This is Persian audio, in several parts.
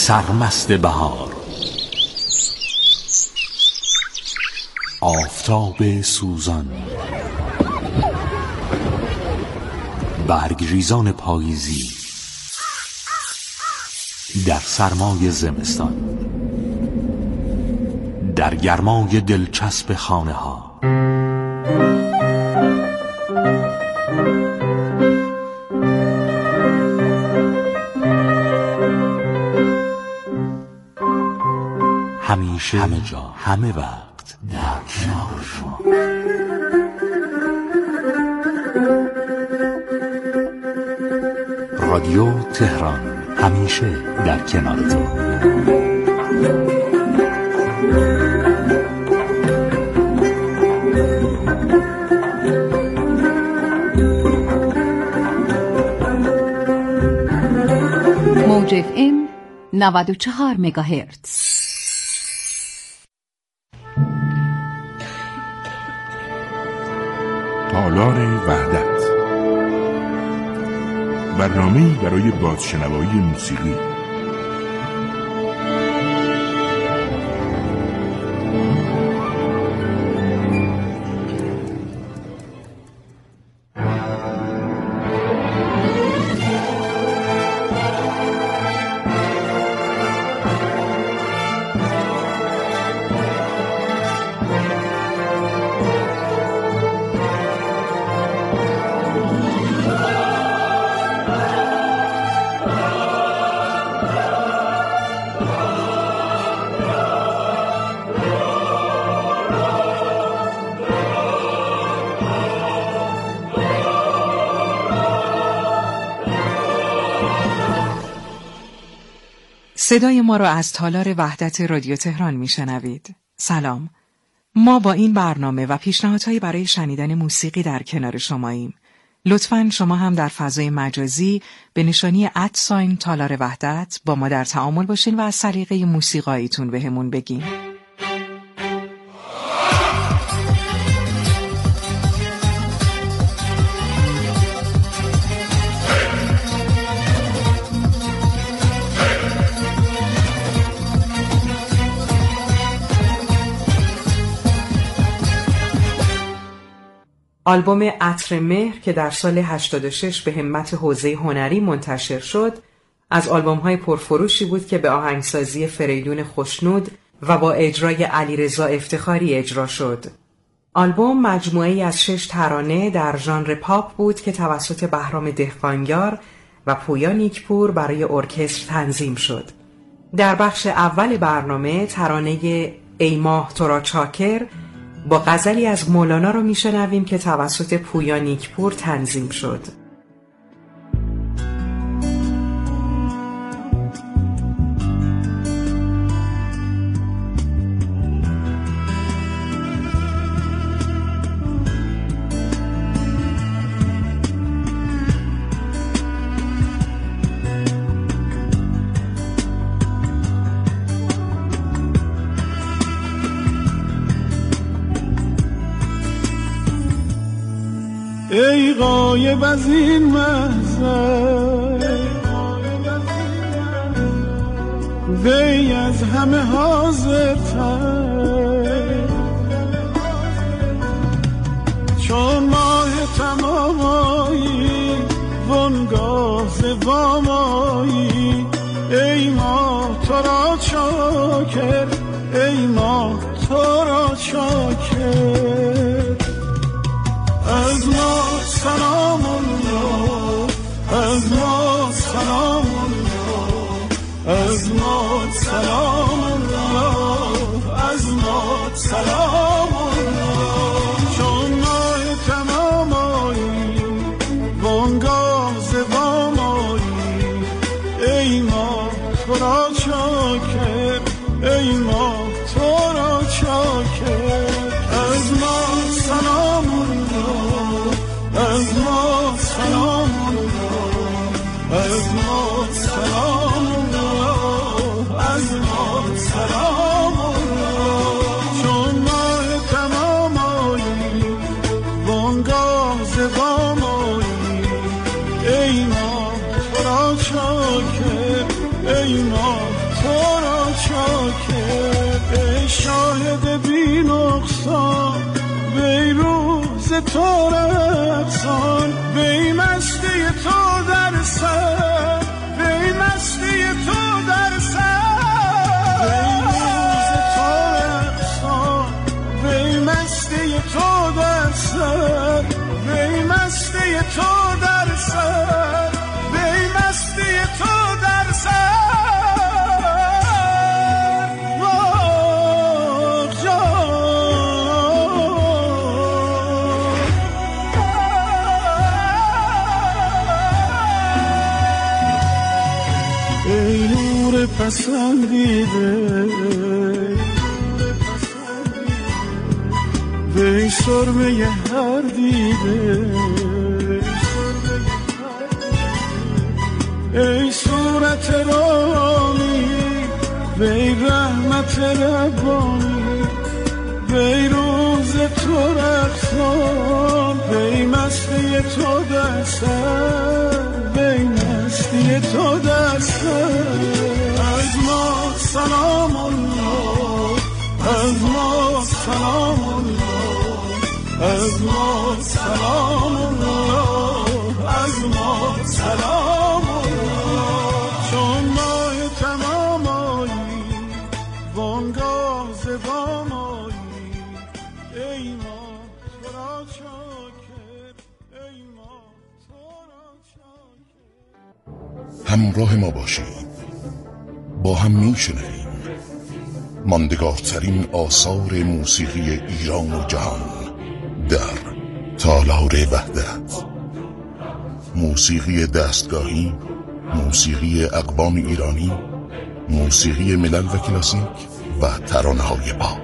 سرمست بهار، آفتاب سوزان، برگریزان پاییزی در سرمای زمستان، در گرمای دلچسب خانه ها، همیشه، همه جا، همه وقت در کنار شما. رادیو تهران، همیشه در کنار تو. موج FM 94 مگاهرتز. تالار وحدت، برنامه‌ای برای بازشنوایی موسیقی. صدای ما را از تالار وحدت رادیو تهران میشنوید. سلام. ما با این برنامه و پیشنهادهایی برای شنیدن موسیقی در کنار شماییم. لطفاً شما هم در فضای مجازی به نشانی @ تالار وحدت با ما در تعامل باشین و از سلیقه موسیقاییتون بهمون بگین. آلبوم عطر مهر که در سال 86 به همت حوزه هنری منتشر شد، از آلبوم‌های پرفروشی بود که به آهنگسازی فریدون خوشنود و با اجرای علیرضا افتخاری اجرا شد. آلبوم مجموعه‌ای از 6 ترانه در ژانر پاپ بود که توسط بهرام دهقانیار و پویا نیکپور برای ارکستر تنظیم شد. در بخش اول برنامه ترانه ای ماه تو را چاکر با غزلی از مولانا رو میشنویم که توسط پویا نیکپور تنظیم شد. ای غایب از این محضر، وی از همه حاضرتر، چون ماه تمامایی وانگاه زوامایی، ای ماه تو را چاکر، ای ماه تو را چاکر. از ما سلام الله، از ما سلام الله، از ما سلام الله، از ما سلام الله. چون ماه تمام آیی وانگاه زوام آیی، ای ماه تو را چاکر، ای ماه تو را چاکر. از تو رقصان، بی‌مستی تو در سر، بی‌مستی تو در سر، بی‌روز تو رقصان، بی‌مستی تو در سر، بی‌مستی تو در سر، بی‌مستی تو در سر. ای نور پسندیده، وی سرمه هر دیده، ای صورت رامی، وی رحمت ربانی، وی روز تو رقصان، وی مستی تو در سر، وی مستی تو در سر. از ما سلام الله، از ما سلام الله، از ما سلام الله، از ما سلام الله. چون ماه تمام آیی، وانگاه زبان آیی، ای ما تو را شاکر، ای ما تو را شاکر. همراه ما باشید، با هم میشنویم ماندگارترین آثار موسیقی ایران و جهان در تالار وحدت. موسیقی دستگاهی، موسیقی اقوام ایرانی، موسیقی ملل و کلاسیک و ترانه‌های پاپ.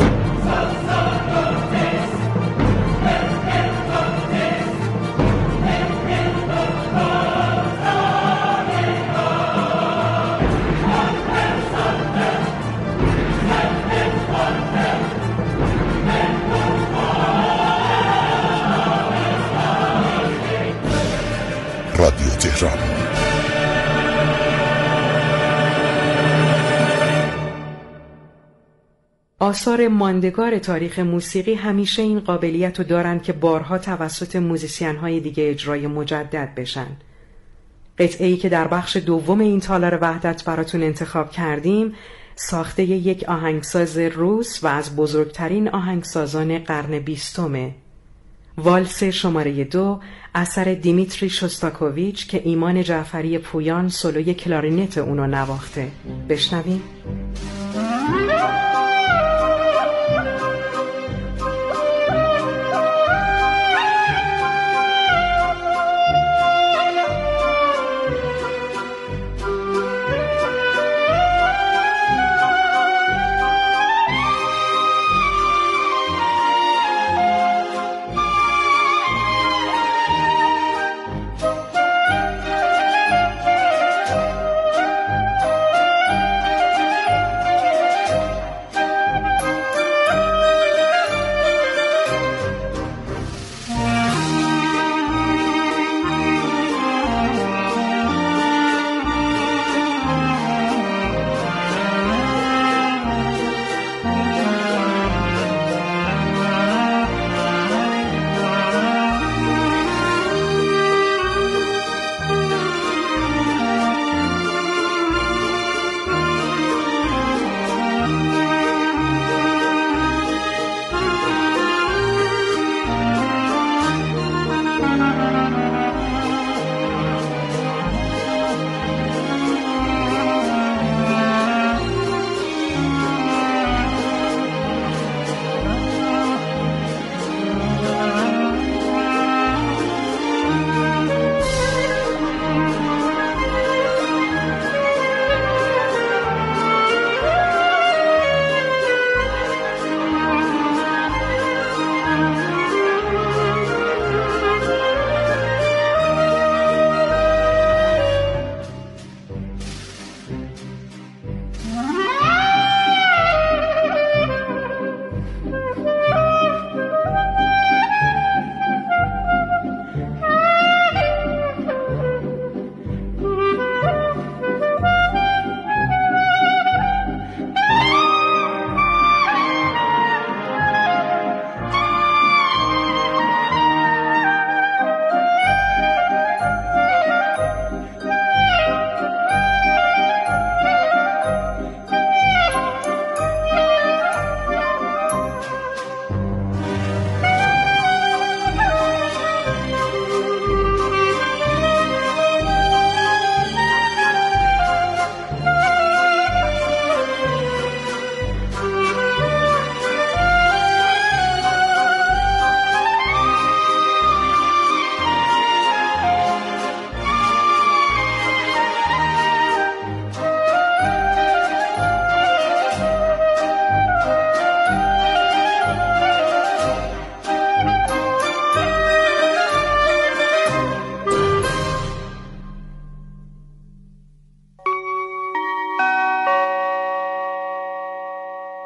رادیو تهران. آثار ماندگار تاریخ موسیقی همیشه این قابلیت رو دارن که بارها توسط موزیسین‌های دیگه اجرای مجدد بشن. قطعه‌ای که در بخش دوم این تالار وحدت براتون انتخاب کردیم ساخته یک آهنگساز روس و از بزرگترین آهنگسازان قرن 20. والس شماره 2 اثر دیمیتری شوستاکوویچ که ایمان جعفری پویان سولوی کلارینت اونو نواخته. بشنویم.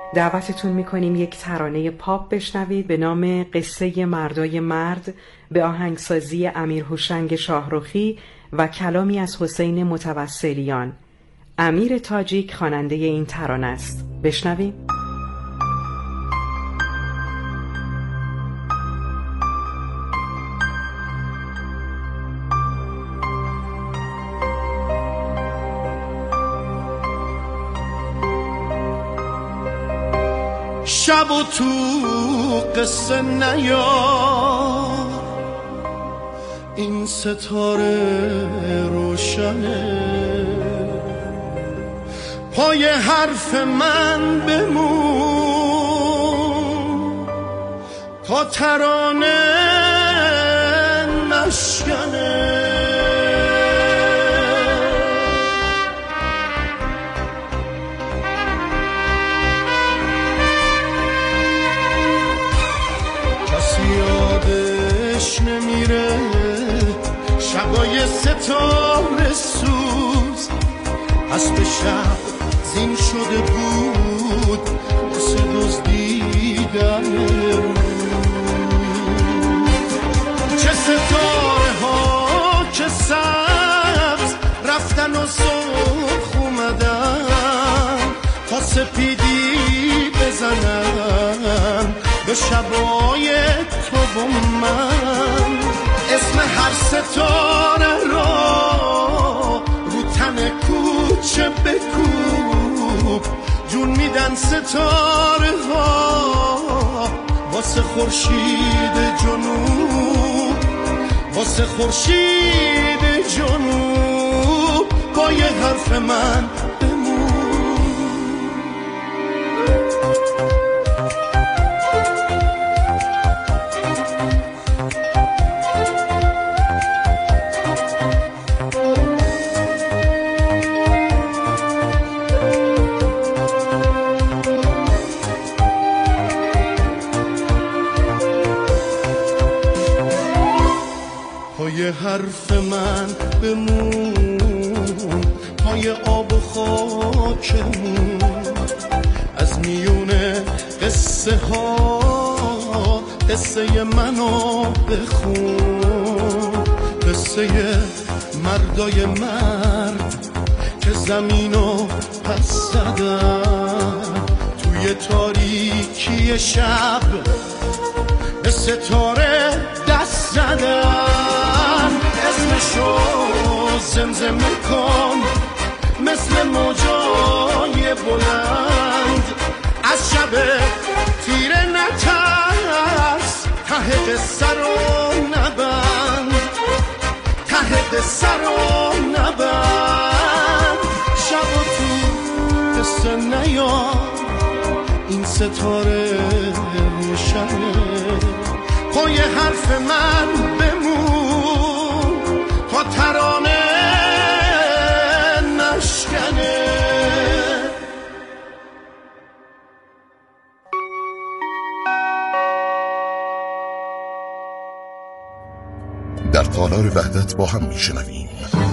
دعوتتون میکنیم یک ترانه پاپ بشنوید به نام قصه مردای مرد به آهنگسازی امیر هوشنگ شاهرخی و کلامی از حسین متوسلیان. امیر تاجیک خواننده این ترانه است. بشنویم. شب و تو قصه نیار، این ستاره روشنه، پای حرف من بمون تا ترانه نشکنه. نمیره شبای ستاره سوز، اسب شب زین شده بود واسه دزدیدن روز. چه ستاره ها که سبز رفتن و سرخ اومدن تا سپیدی بزنن به شبای تو و من. اسم هر ستاره را رو تن کوچه بکوب، جون میدن ستاره ها واسه خورشید جنوب، واسه خورشید جنوب. با یه حرف من حرف من بمون، پای آب و خاکمون، از میونه قصه ها قصه منو بخون. قصه مردای مرد که زمینو پس زدن، توی تاریکی شب به ستاره دست زدن. اسمشو زمزمه کن مثل موجای بلند، از شب تیره نترس، ته قصه رو نبند، ته قصه رو نبند. شب و تو قصه نیار، این ستاره روشنه، پای حرف من بمون تا ترانه نشکنه. در تالار وحدت با هم میشنویم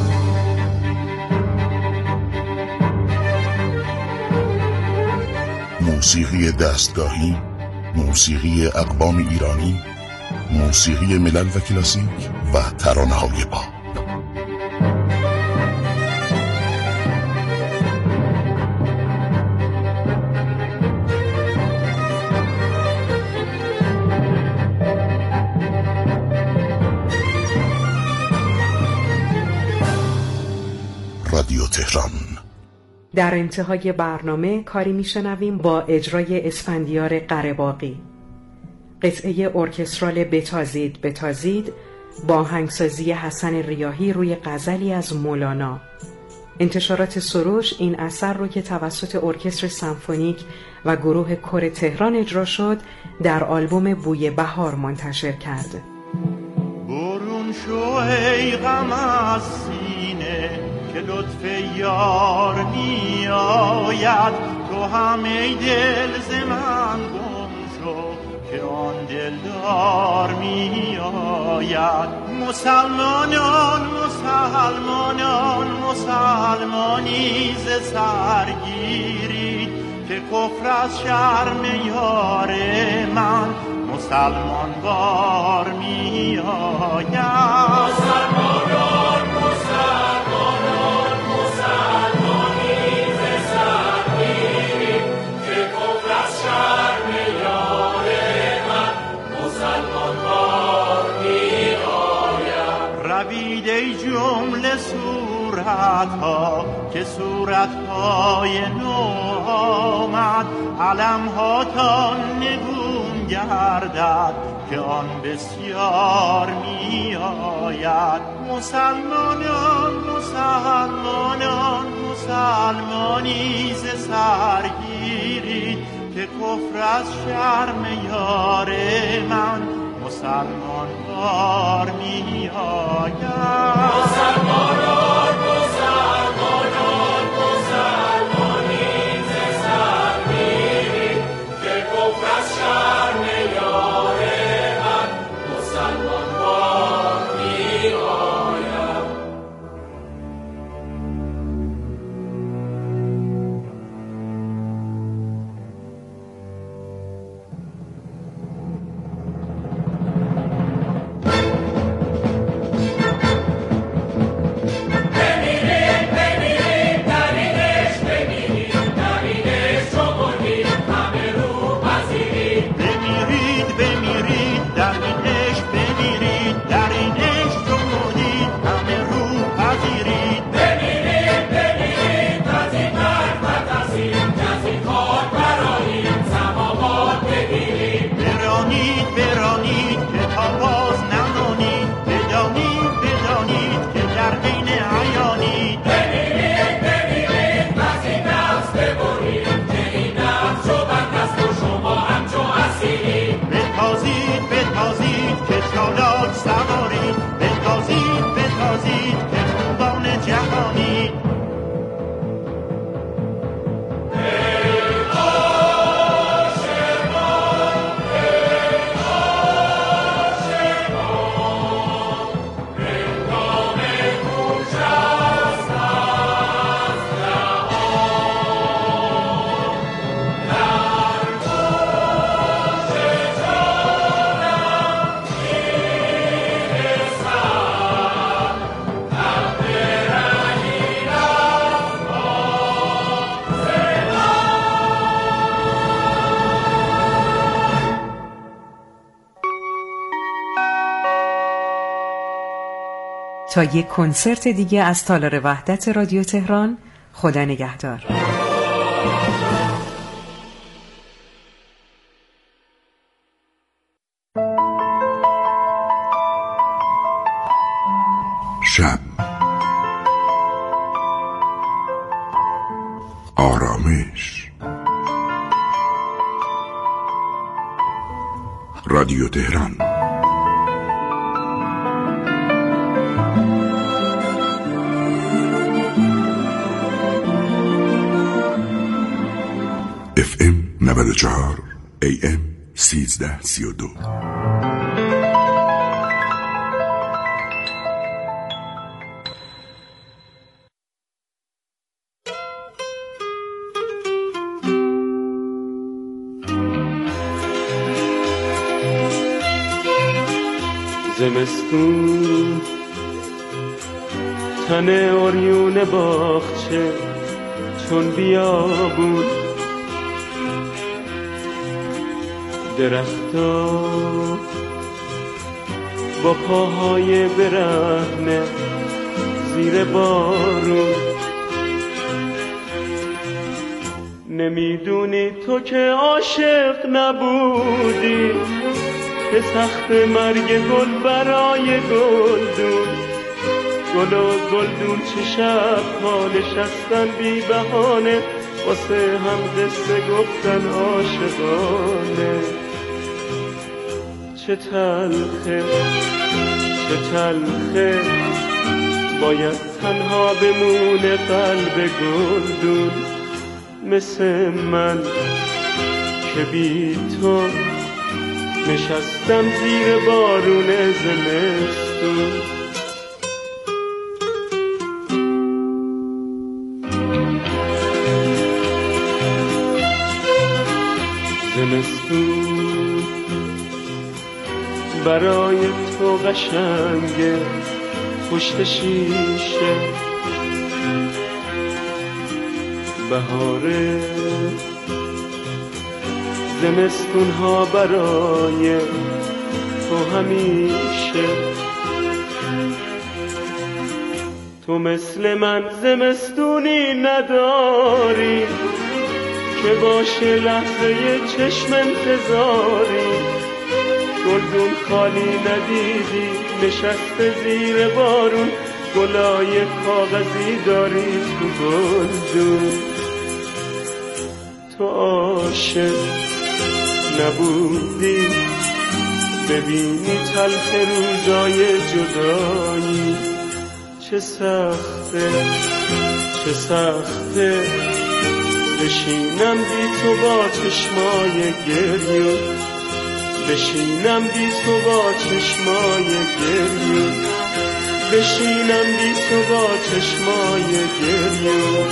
موسیقی دستگاهی، موسیقی اقوام ایرانی، موسیقی ملل و کلاسیک و ترانه‌های پاپ. رادیو تهران. در انتهای برنامه کاری میشنویم با اجرای اسفندیار قره‌باغی، قطعه ارکسترال بتازید بتازید با آهنگسازی حسن ریاحی روی غزلی از مولانا. انتشارات سروش این اثر رو که توسط ارکستر سمفونیک و گروه کور تهران اجرا شد در آلبوم بوی بهار منتشر کرد. برون شو ای غم از سینه که لطف یار می آید، تو همه دل ز من گم شو که آن دلدار می آید. مسلمانان مسلمانان مسلمانی ز سرگیری، که کفر از شرم یار من مسلمان بار می آید. مسلمانان مسلمانان مسلمانی ز سر میریم که کفر از شرم یار من مسلمان بار می آید. روید ای جمله صورتها که صورتهای نو آمد، علمهاتان نگون گردد که آن بسیار می آید. مسلمانان مسلمانان مسلمانی ز سر گیرید که کفر از شرم یار من مسلمان بار می آید. مسلمانان مسلمانان مسلمانی ز سر گیرید که کفر از شرم یار من مسلمان بار می آید. تا یک کنسرت دیگه از تالار وحدت رادیو تهران، خدا نگهدار. شب، آرامش، رادیو تهران. FM 94 AM 1332. زمستون تن اوریون باغچه چون بیابون، درختا با پاهای برهنه زیر بارون. نمیدونی تو که عاشق نبودی که سخت مرگ گل برای گلدون. گل و گلدون چه شب‌ها نشستن بی بهانه واسه هم قصه گفتن عاشقانه. چه تلخه چه تلخه باید تنها بمونه قلب گلدون، مثل من که بی تو نشستم زیر بارون زمستون. زمستون برای تو قشنگه پشت شیشه، بهاره زمستون ها برای تو همیشه. تو مثل من زمستونی نداری که باشه لحظه چشم انتظاری، گلدون خالی ندیدی نشسته زیر بارون، گلای کاغذی داری تو گلدون. تو عاشق نبودی ببینی تلخ روزای جدایی، چه سخته چه سخته بشینم بی تو با چشمای گریون، بشینم بی تو با چشمای گریون، بشینم بی تو با چشمای گریون.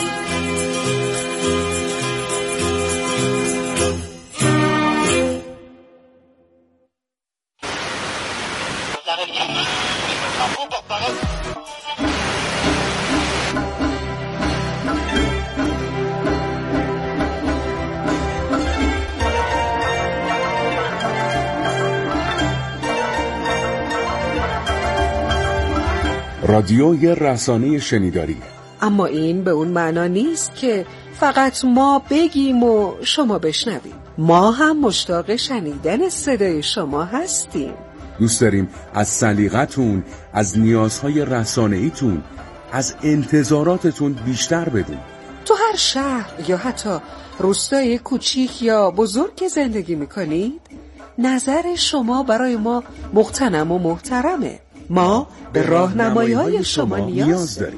رادیو یه رسانه شنیداری، اما این به اون معنا نیست که فقط ما بگیم و شما بشنویم. ما هم مشتاق شنیدن صدای شما هستیم. دوست داریم از سلیقتون، از نیازهای رسانه‌ایتون، از انتظاراتتون بیشتر بدونیم. تو هر شهر یا حتی روستای کوچیک یا بزرگ زندگی میکنید، نظر شما برای ما مغتنم و محترمه. ما به راهنمایی‌های شما نیاز داریم.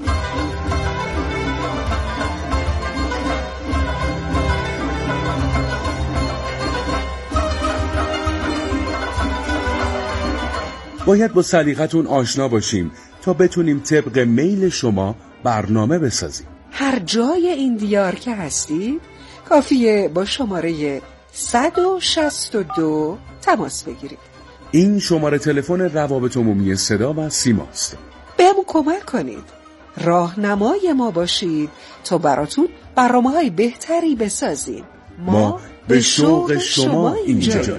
باید با سلیقتون آشنا باشیم تا بتونیم طبق میل شما برنامه بسازیم. هر جای این دیار که هستید کافیه با شماره 162 تماس بگیرید. این شماره تلفن روابط عمومی صدا و سیماست. بهمون کمک کنید، راهنمای ما باشید تا براتون برنامه‌های بهتری بسازیم. ما به شوق شما اینجاییم.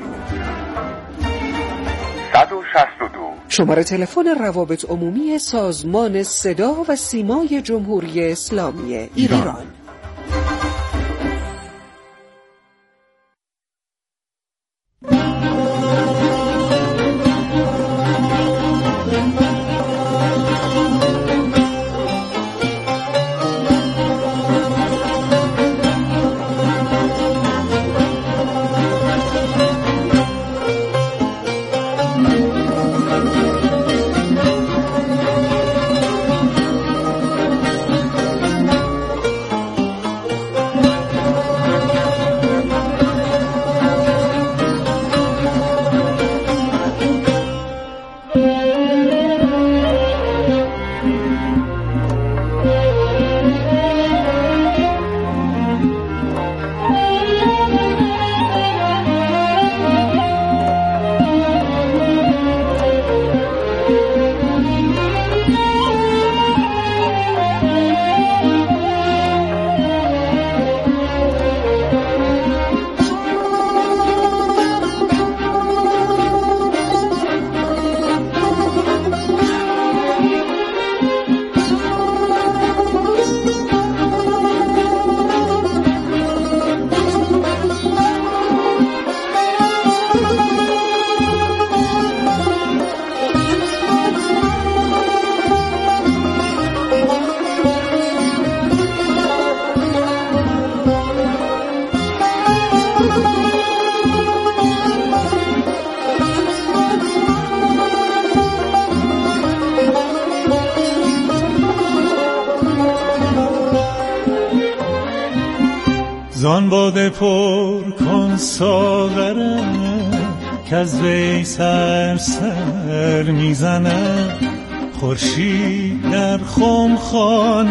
162 شماره تلفن روابط عمومی سازمان صدا و سیمای جمهوری اسلامی ایران. زان باده پر کن ساغره که از وی سر میزنه، خورشید در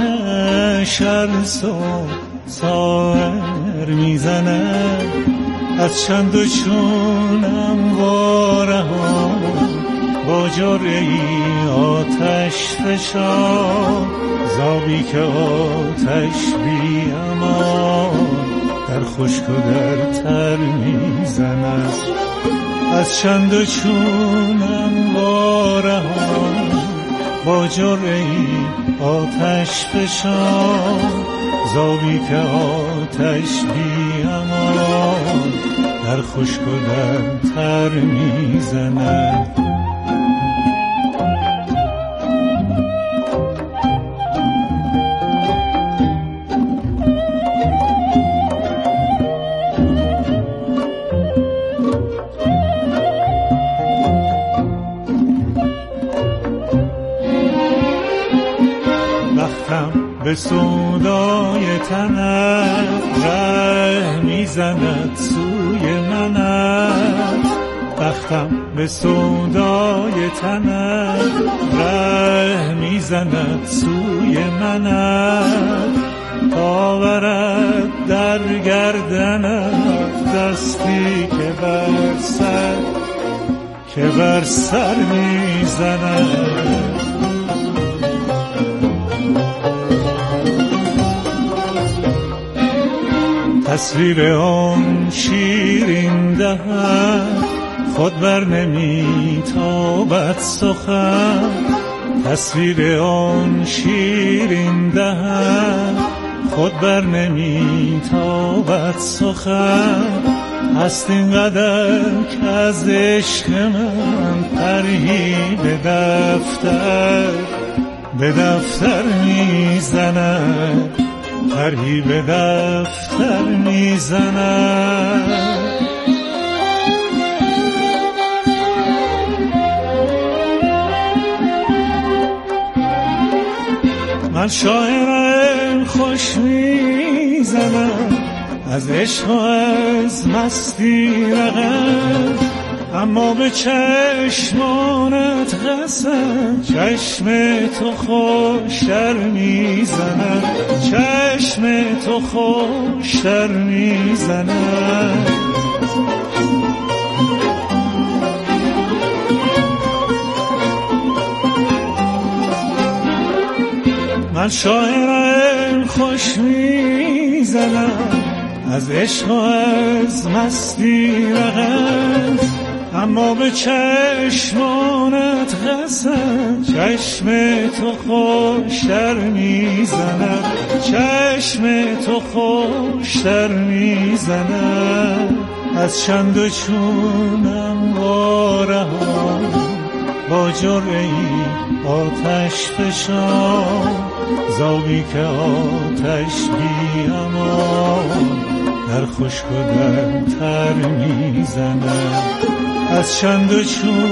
خمخانه شرس و سایر میزنه. از چند و چونم وارهان با جرعه‌ای آتش فشان زابی که آتش بی امان در خشک و در تر میزند از چند و چونم وارهان با جرعه‌ای آتش فشان زابی که آتش بی امان در خشک و در تر میزند به سودای تنت ره میزند سوی منت بختم به سودای تنت ره میزند سوی منت آورد در گردنت دستی که بر سر میزند تصویر آن شیرین دهن خود بر نمیتابد سخن تصویر آن شیرین دهن خود بر نمیتابد سخن هست اینقدر که از عشق من پرهی به دفتر میزند پرهی به دفتر میزند من شاعرم خوش میزنم از عشق و از مستی رقم اما به چشمانت قسم چشم تو خوشتر میزنم چشم تو خوشتر میزنم من شاعرم خوش میزنم از عشق و از مستی رقم اما به چشمانت قسم چشم تو خوشتر میزنم چشم تو خوشتر میزنم از چند و چونم وارهان با جرعه‌ای آتش فشان زابی که آتش بی امان در خشک و در تر میزند از چند و چون